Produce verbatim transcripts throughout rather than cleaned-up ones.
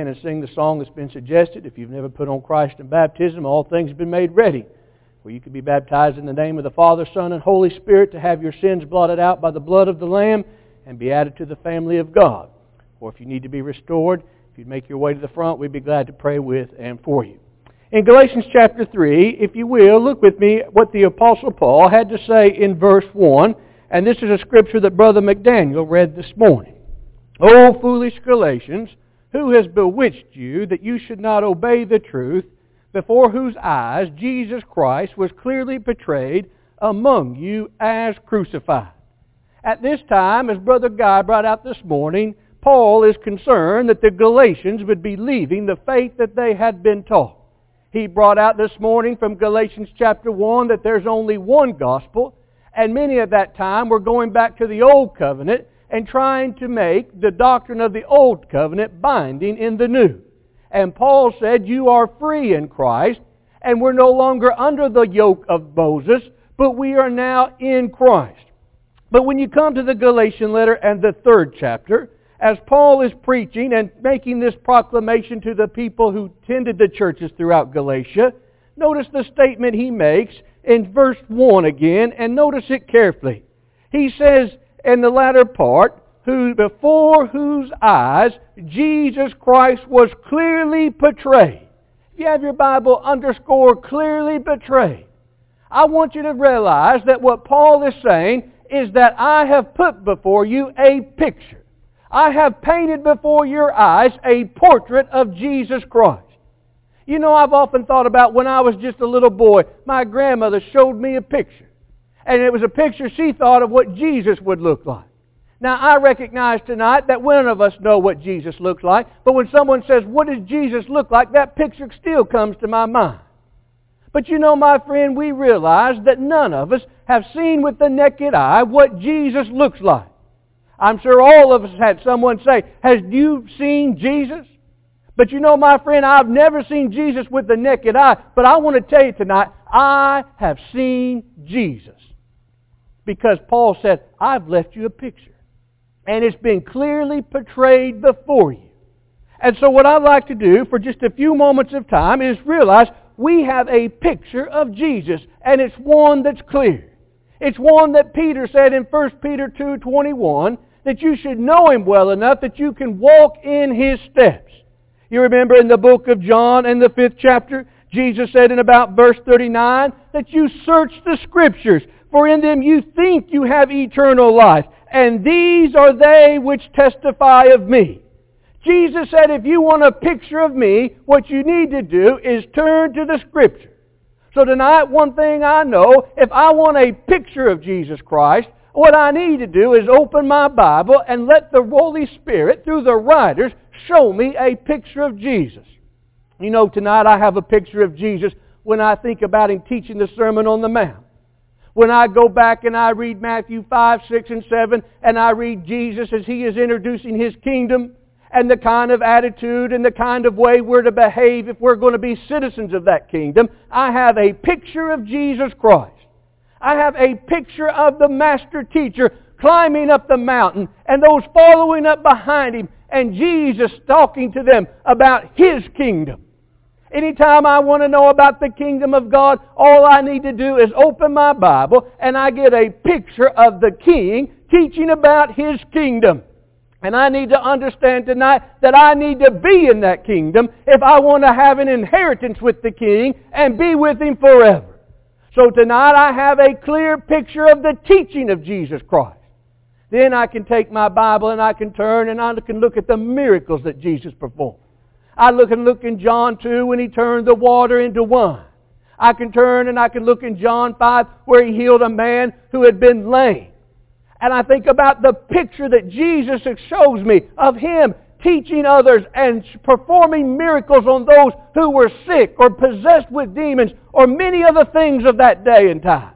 stand and sing the song that's been suggested. If you've never put on Christ in baptism, all things have been made ready, where you can be baptized in the name of the Father, Son, and Holy Spirit to have your sins blotted out by the blood of the Lamb and be added to the family of God. Or if you need to be restored, if you'd make your way to the front, we'd be glad to pray with and for you. In Galatians chapter three, if you will, look with me what the Apostle Paul had to say in verse one. And this is a scripture that Brother McDaniel read this morning. O foolish Galatians, who has bewitched you that you should not obey the truth, before whose eyes Jesus Christ was clearly portrayed among you as crucified. At this time, as Brother Guy brought out this morning, Paul is concerned that the Galatians would be leaving the faith that they had been taught. He brought out this morning from Galatians chapter one that there's only one gospel, and many at that time were going back to the Old Covenant and trying to make the doctrine of the Old Covenant binding in the New. And Paul said, you are free in Christ, and we're no longer under the yoke of Moses, but we are now in Christ. But when you come to the Galatian letter and the third chapter, as Paul is preaching and making this proclamation to the people who tended the churches throughout Galatia, notice the statement he makes in verse one again, and notice it carefully. He says in the latter part, who before whose eyes Jesus Christ was clearly portrayed. If you have your Bible, underscore clearly portrayed. I want you to realize that what Paul is saying is that I have put before you a picture. I have painted before your eyes a portrait of Jesus Christ. You know, I've often thought about when I was just a little boy, my grandmother showed me a picture. And it was a picture she thought of what Jesus would look like. Now, I recognize tonight that none of us know what Jesus looks like, but when someone says, what does Jesus look like, that picture still comes to my mind. But you know, my friend, we realize that none of us have seen with the naked eye what Jesus looks like. I'm sure all of us had someone say, has you seen Jesus? But you know, my friend, I've never seen Jesus with the naked eye, but I want to tell you tonight, I have seen Jesus. Because Paul said, I've left you a picture. And it's been clearly portrayed before you. And so what I'd like to do for just a few moments of time is realize we have a picture of Jesus, and it's one that's clear. It's one that Peter said in First Peter two twenty-one, that you should know Him well enough that you can walk in His steps. You remember in the book of John in the fifth chapter, Jesus said in about verse thirty-nine, that you search the Scriptures, for in them you think you have eternal life, and these are they which testify of me. Jesus said, if you want a picture of me, what you need to do is turn to the Scripture. So tonight, one thing I know, if I want a picture of Jesus Christ, what I need to do is open my Bible and let the Holy Spirit, through the writers, show me a picture of Jesus. You know, tonight I have a picture of Jesus when I think about Him teaching the Sermon on the Mount. When I go back and I read Matthew five, six, and seven, and I read Jesus as He is introducing His kingdom, and the kind of attitude and the kind of way we're to behave if we're going to be citizens of that kingdom, I have a picture of Jesus Christ. I have a picture of the Master Teacher climbing up the mountain and those following up behind Him, and Jesus talking to them about His kingdom. Anytime I want to know about the kingdom of God, all I need to do is open my Bible and I get a picture of the King teaching about His kingdom. And I need to understand tonight that I need to be in that kingdom if I want to have an inheritance with the King and be with Him forever. So tonight I have a clear picture of the teaching of Jesus Christ. Then I can take my Bible and I can turn and I can look at the miracles that Jesus performed. I look and look in John two when He turned the water into wine. I can turn and I can look in John five where He healed a man who had been lame. And I think about the picture that Jesus shows me of Him teaching others and performing miracles on those who were sick or possessed with demons or many other things of that day and time.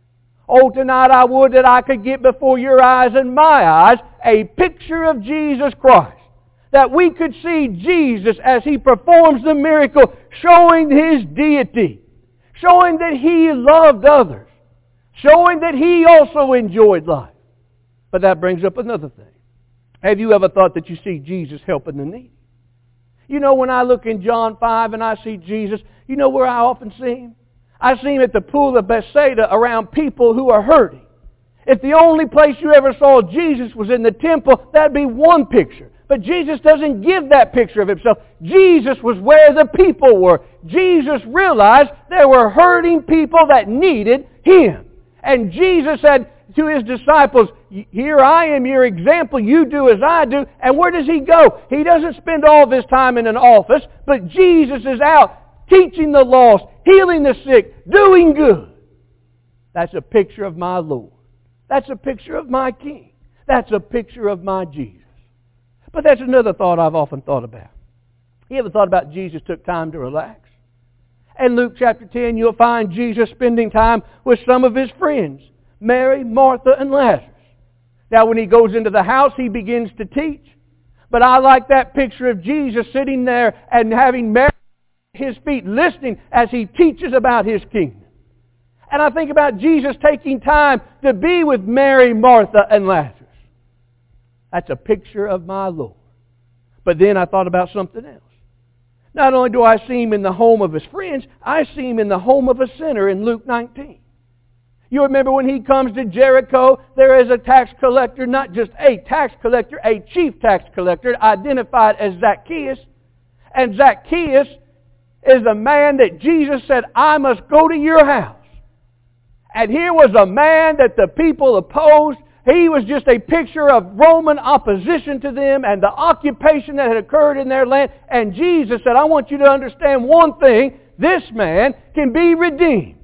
Oh, tonight I would that I could get before your eyes and my eyes a picture of Jesus Christ. That we could see Jesus as He performs the miracle, showing His deity, showing that He loved others, showing that He also enjoyed life. But that brings up another thing. Have you ever thought that you see Jesus helping the needy? You know, when I look in John five and I see Jesus, you know where I often see Him? I see Him at the pool of Bethsaida around people who are hurting. If the only place you ever saw Jesus was in the temple, that'd be one picture. But Jesus doesn't give that picture of Himself. Jesus was where the people were. Jesus realized there were hurting people that needed Him. And Jesus said to His disciples, here I am your example, you do as I do. And where does He go? He doesn't spend all of His time in an office, but Jesus is out teaching the lost, healing the sick, doing good. That's a picture of my Lord. That's a picture of my King. That's a picture of my Jesus. But that's another thought I've often thought about. You ever thought about Jesus took time to relax? In Luke chapter ten, you'll find Jesus spending time with some of His friends, Mary, Martha, and Lazarus. Now, when He goes into the house, He begins to teach. But I like that picture of Jesus sitting there and having Mary at His feet, listening as He teaches about His kingdom. And I think about Jesus taking time to be with Mary, Martha, and Lazarus. That's a picture of my Lord. But then I thought about something else. Not only do I see Him in the home of His friends, I see Him in the home of a sinner in Luke nineteen. You remember when He comes to Jericho, there is a tax collector, not just a tax collector, a chief tax collector, identified as Zacchaeus. And Zacchaeus is a man that Jesus said, I must go to your house. And here was a man that the people opposed. He was just a picture of Roman opposition to them and the occupation that had occurred in their land. And Jesus said, I want you to understand one thing. This man can be redeemed.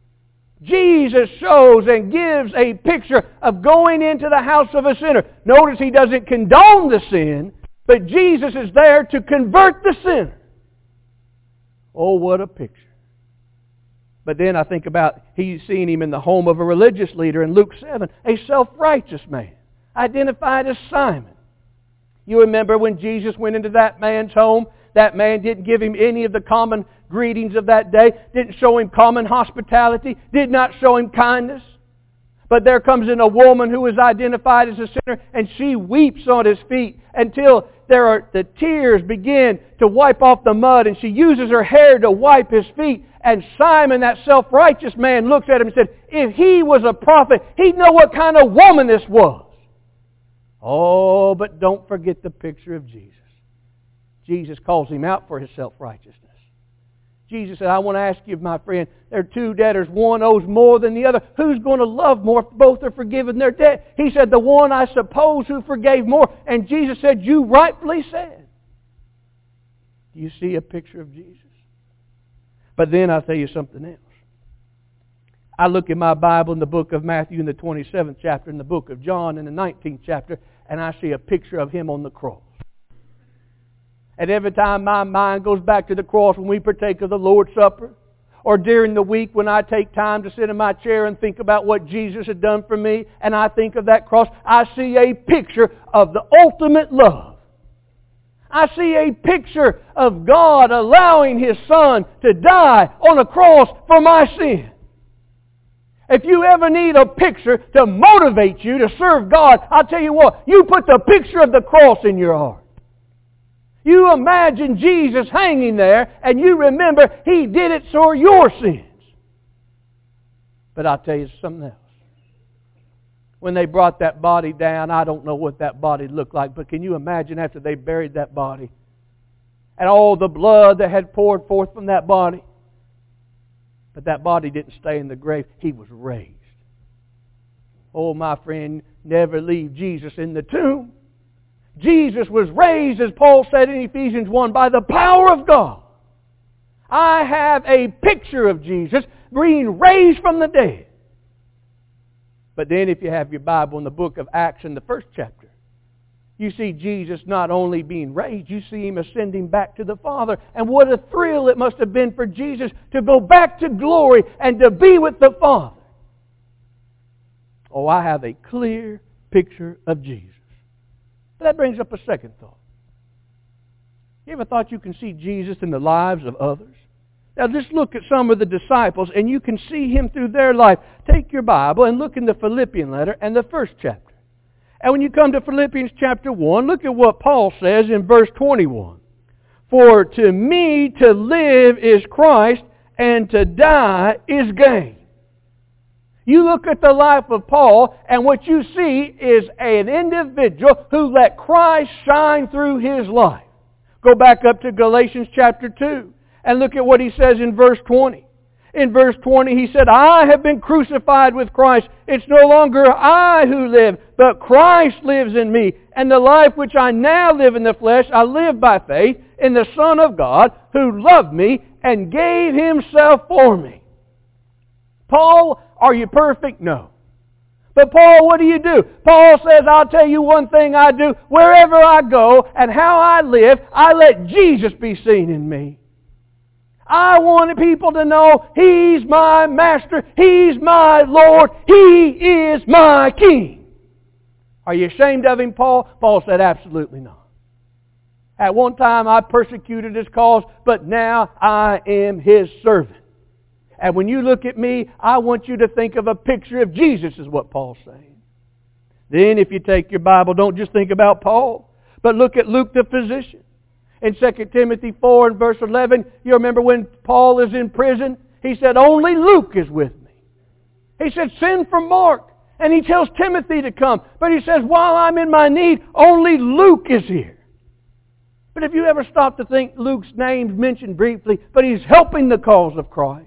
Jesus shows and gives a picture of going into the house of a sinner. Notice He doesn't condone the sin, but Jesus is there to convert the sinner. Oh, what a picture. But then I think about He's seen Him in the home of a religious leader in Luke seven, a self-righteous man, identified as Simon. You remember when Jesus went into that man's home, that man didn't give him any of the common greetings of that day, didn't show him common hospitality, did not show him kindness. But there comes in a woman who is identified as a sinner, and she weeps on His feet until there are the tears begin to wipe off the mud, and she uses her hair to wipe His feet. And Simon, that self-righteous man, looks at him and said, if he was a prophet, he'd know what kind of woman this was. Oh, but don't forget the picture of Jesus. Jesus calls him out for his self-righteousness. Jesus said, I want to ask you, my friend, there are two debtors. One owes more than the other. Who's going to love more if both are forgiven their debt? He said, the one, I suppose, who forgave more. And Jesus said, you rightfully said. Do you see a picture of Jesus? But then I'll tell you something else. I look in my Bible in the book of Matthew in the twenty-seventh chapter, in the book of John in the nineteenth chapter, and I see a picture of Him on the cross. And every time my mind goes back to the cross when we partake of the Lord's Supper, or during the week when I take time to sit in my chair and think about what Jesus had done for me, and I think of that cross, I see a picture of the ultimate love. I see a picture of God allowing His Son to die on a cross for my sin. If you ever need a picture to motivate you to serve God, I'll tell you what, you put the picture of the cross in your heart. You imagine Jesus hanging there and you remember He did it for your sins. But I'll tell you something else. When they brought that body down, I don't know what that body looked like, but can you imagine after they buried that body and all the blood that had poured forth from that body? But that body didn't stay in the grave. He was raised. Oh, my friend, never leave Jesus in the tomb. Jesus was raised, as Paul said in Ephesians one, by the power of God. I have a picture of Jesus being raised from the dead. But then if you have your Bible in the book of Acts in the first chapter, you see Jesus not only being raised, you see Him ascending back to the Father. And what a thrill it must have been for Jesus to go back to glory and to be with the Father. Oh, I have a clear picture of Jesus. But that brings up a second thought. You ever thought you can see Jesus in the lives of others? Now just look at some of the disciples and you can see Him through their life. Take your Bible and look in the Philippian letter and the first chapter. And when you come to Philippians chapter one, look at what Paul says in verse twenty-one. For to me to live is Christ, and to die is gain. You look at the life of Paul, and what you see is an individual who let Christ shine through his life. Go back up to Galatians chapter two, and look at what he says in verse twenty. In verse twenty, he said, I have been crucified with Christ. It's no longer I who live, but Christ lives in me. And the life which I now live in the flesh, I live by faith in the Son of God, who loved me and gave Himself for me. Paul, are you perfect? No. But Paul, what do you do? Paul says, I'll tell you one thing I do. Wherever I go and how I live, I let Jesus be seen in me. I want people to know He's my Master. He's my Lord. He is my King. Are you ashamed of Him, Paul? Paul said, absolutely not. At one time I persecuted His cause, but now I am His servant. And when you look at me, I want you to think of a picture of Jesus, is what Paul's saying. Then if you take your Bible, don't just think about Paul, but look at Luke the physician. In Second Timothy four and verse eleven, you remember when Paul is in prison? He said, only Luke is with me. He said, send for Mark. And he tells Timothy to come. But he says, while I'm in my need, only Luke is here. But if you ever stop to think, Luke's name's mentioned briefly, but he's helping the cause of Christ.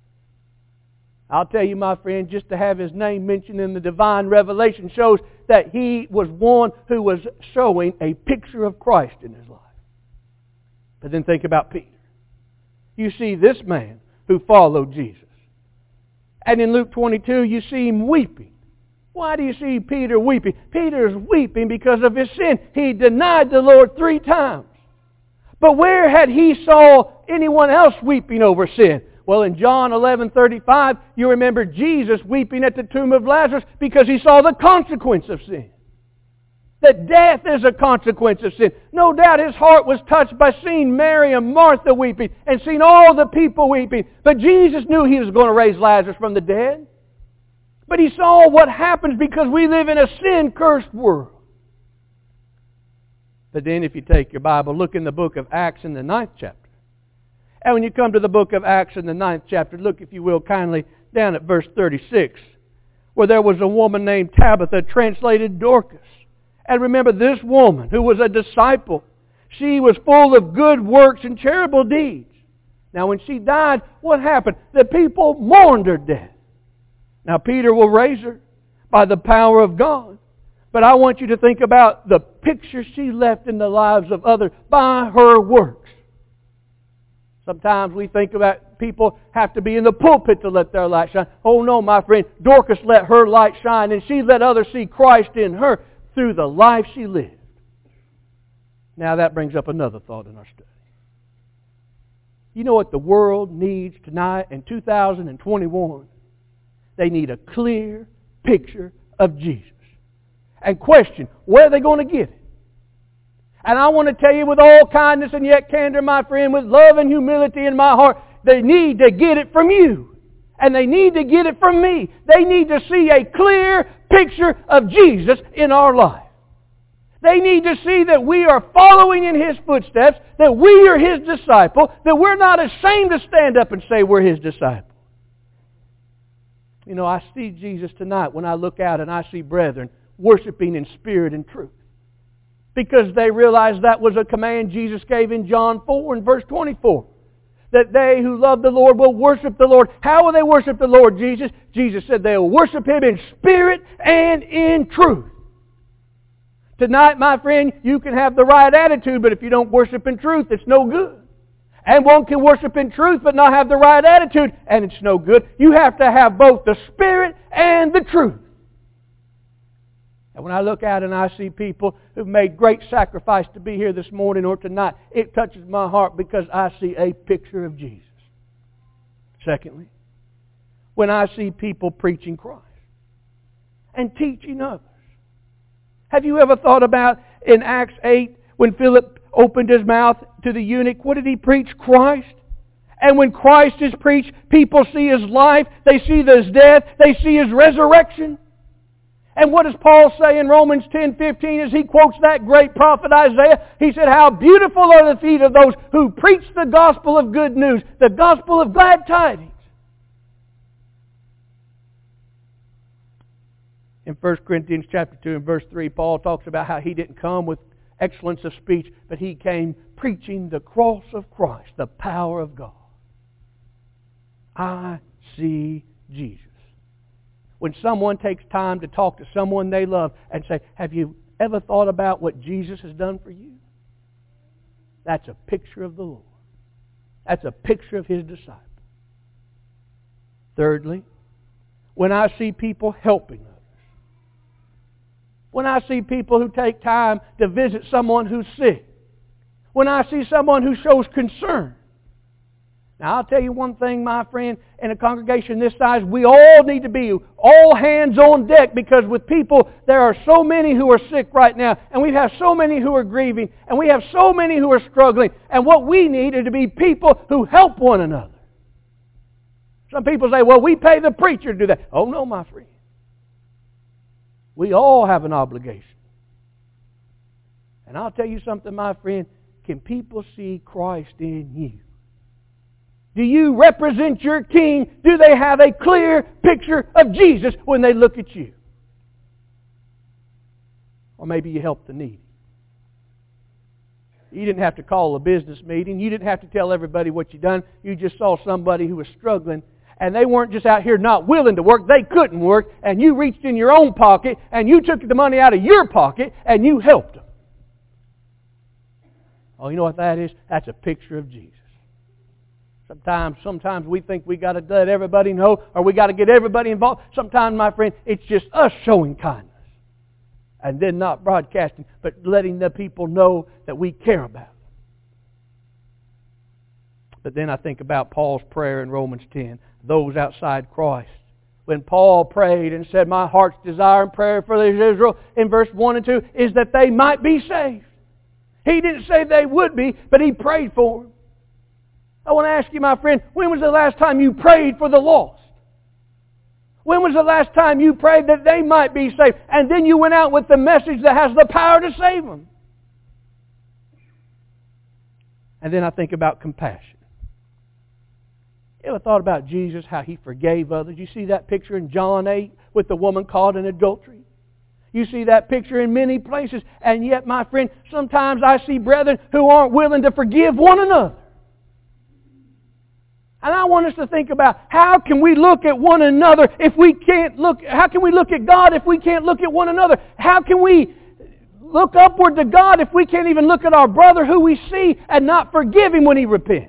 I'll tell you, my friend, just to have his name mentioned in the divine revelation shows that he was one who was showing a picture of Christ in his life. But then think about Peter. You see this man who followed Jesus. And in Luke twenty-two, you see him weeping. Why do you see Peter weeping? Peter is weeping because of his sin. He denied the Lord three times. But where had he saw anyone else weeping over sin? Well, in John eleven thirty-five, you remember Jesus weeping at the tomb of Lazarus because he saw the consequence of sin. That death is a consequence of sin. No doubt his heart was touched by seeing Mary and Martha weeping and seeing all the people weeping. But Jesus knew He was going to raise Lazarus from the dead. But He saw what happens because we live in a sin-cursed world. But then if you take your Bible, look in the book of Acts in the ninth chapter. And when you come to the book of Acts in the ninth chapter, look, if you will, kindly down at verse thirty-six, where there was a woman named Tabitha, translated Dorcas. And remember, this woman, who was a disciple, she was full of good works and charitable deeds. Now, when she died, what happened? The people mourned her death. Now, Peter will raise her by the power of God. But I want you to think about the picture she left in the lives of others by her works. Sometimes we think about people have to be in the pulpit to let their light shine. Oh no, my friend, Dorcas let her light shine, and she let others see Christ in her through the life she lived. Now that brings up another thought in our study. You know what the world needs tonight in two thousand twenty-one? They need a clear picture of Jesus. And question, where are they going to get it? And I want to tell you with all kindness and yet candor, my friend, with love and humility in my heart, they need to get it from you. And they need to get it from me. They need to see a clear picture of Jesus in our life. They need to see that we are following in His footsteps, that we are His disciple, that we're not ashamed to stand up and say we're His disciple. You know, I see Jesus tonight when I look out and I see brethren worshiping in spirit and truth. Because they realized that was a command Jesus gave in John four and verse twenty-four. That they who love the Lord will worship the Lord. How will they worship the Lord Jesus? Jesus said they will worship Him in spirit and in truth. Tonight, my friend, you can have the right attitude, but if you don't worship in truth, it's no good. And one can worship in truth but not have the right attitude, and it's no good. You have to have both the spirit and the truth. And when I look out and I see people who've made great sacrifice to be here this morning or tonight, it touches my heart because I see a picture of Jesus. Secondly, when I see people preaching Christ and teaching others. Have you ever thought about in Acts eight when Philip opened his mouth to the eunuch, what did he preach? Christ. And when Christ is preached, people see His life, they see His death, they see His resurrection. And what does Paul say in Romans ten fifteen as he quotes that great prophet Isaiah? He said, how beautiful are the feet of those who preach the gospel of good news, the gospel of glad tidings. In First Corinthians chapter two and verse three, Paul talks about how he didn't come with excellence of speech, but he came preaching the cross of Christ, the power of God. I see Jesus. When someone takes time to talk to someone they love and say, have you ever thought about what Jesus has done for you? That's a picture of the Lord. That's a picture of His disciple. Thirdly, when I see people helping others. When I see people who take time to visit someone who's sick. When I see someone who shows concern. Now, I'll tell you one thing, my friend, in a congregation this size, we all need to be all hands on deck, because with people, there are so many who are sick right now, and we have so many who are grieving, and we have so many who are struggling, and what we need is to be people who help one another. Some people say, well, we pay the preacher to do that. Oh, no, my friend. We all have an obligation. And I'll tell you something, my friend, can people see Christ in you? Do you represent your King? Do they have a clear picture of Jesus when they look at you? Or maybe you help the needy. You didn't have to call a business meeting. You didn't have to tell everybody what you'd done. You just saw somebody who was struggling, and they weren't just out here not willing to work. They couldn't work, and you reached in your own pocket, and you took the money out of your pocket, and you helped them. Oh, you know what that is? That's a picture of Jesus. Sometimes, sometimes we think we got to let everybody know, or we got to get everybody involved. Sometimes, my friend, it's just us showing kindness. And then not broadcasting, but letting the people know that we care about them. But then I think about Paul's prayer in Romans ten, those outside Christ. When Paul prayed and said, my heart's desire and prayer for Israel, in verse one and two, is that they might be saved. He didn't say they would be, but he prayed for them. I want to ask you, my friend, when was the last time you prayed for the lost? When was the last time you prayed that they might be saved? And then you went out with the message that has the power to save them. And then I think about compassion. You ever thought about Jesus, how He forgave others? You see that picture in John eight with the woman caught in adultery? You see that picture in many places. And yet, my friend, sometimes I see brethren who aren't willing to forgive one another. And I want us to think about, how can we look at one another if we can't look, how can we look at God if we can't look at one another? How can we look upward to God if we can't even look at our brother who we see and not forgive him when he repents?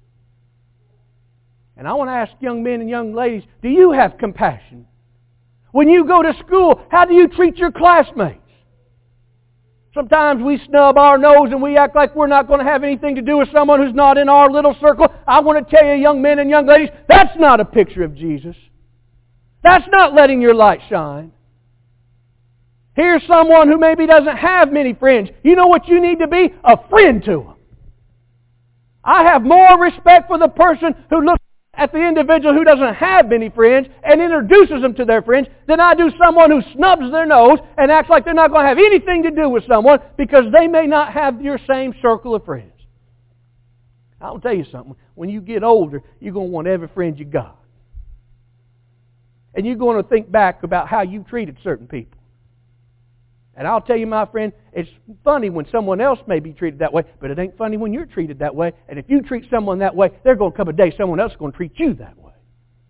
And I want to ask young men and young ladies, do you have compassion? When you go to school, how do you treat your classmates? Sometimes we snub our nose and we act like we're not going to have anything to do with someone who's not in our little circle. I want to tell you, young men and young ladies, that's not a picture of Jesus. That's not letting your light shine. Here's someone who maybe doesn't have many friends. You know what you need to be? A friend to them. I have more respect for the person who looks at the individual who doesn't have many friends and introduces them to their friends than I do someone who snubs their nose and acts like they're not going to have anything to do with someone because they may not have your same circle of friends. I'll tell you something. When you get older, you're going to want every friend you got. And you're going to think back about how you treated certain people. And I'll tell you, my friend, it's funny when someone else may be treated that way, but it ain't funny when you're treated that way. And if you treat someone that way, there's going to come a day someone else is going to treat you that way.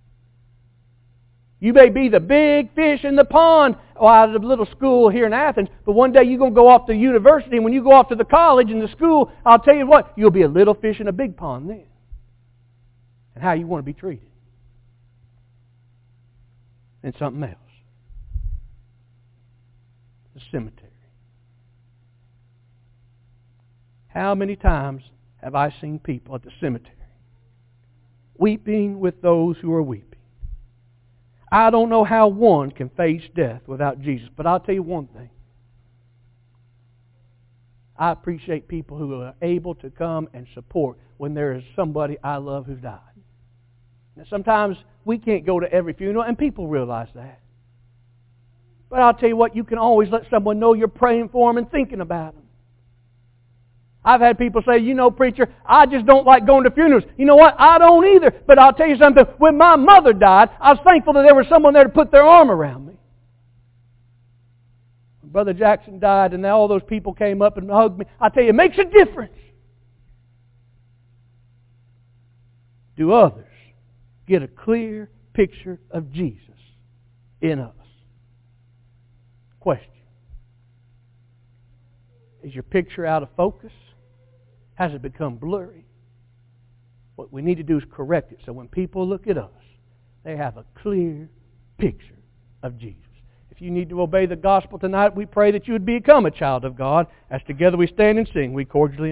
You may be the big fish in the pond out of the little school here in Athens, but one day you're going to go off to university, and when you go off to the college and the school, I'll tell you what, you'll be a little fish in a big pond then. And how you want to be treated. And something else. The cemetery. How many times have I seen people at the cemetery weeping with those who are weeping? I don't know how one can face death without Jesus, but I'll tell you one thing. I appreciate people who are able to come and support when there is somebody I love who died. Now, sometimes we can't go to every funeral, and people realize that. But I'll tell you what, you can always let someone know you're praying for them and thinking about them. I've had people say, you know, preacher, I just don't like going to funerals. You know what? I don't either. But I'll tell you something. When my mother died, I was thankful that there was someone there to put their arm around me. When Brother Jackson died and all those people came up and hugged me, I tell you, it makes a difference. Do others get a clear picture of Jesus in us? Question. Is your picture out of focus? Has it become blurry? What we need to do is correct it so when people look at us, they have a clear picture of Jesus. If you need to obey the gospel tonight, we pray that you would become a child of God. As together we stand and sing, we cordially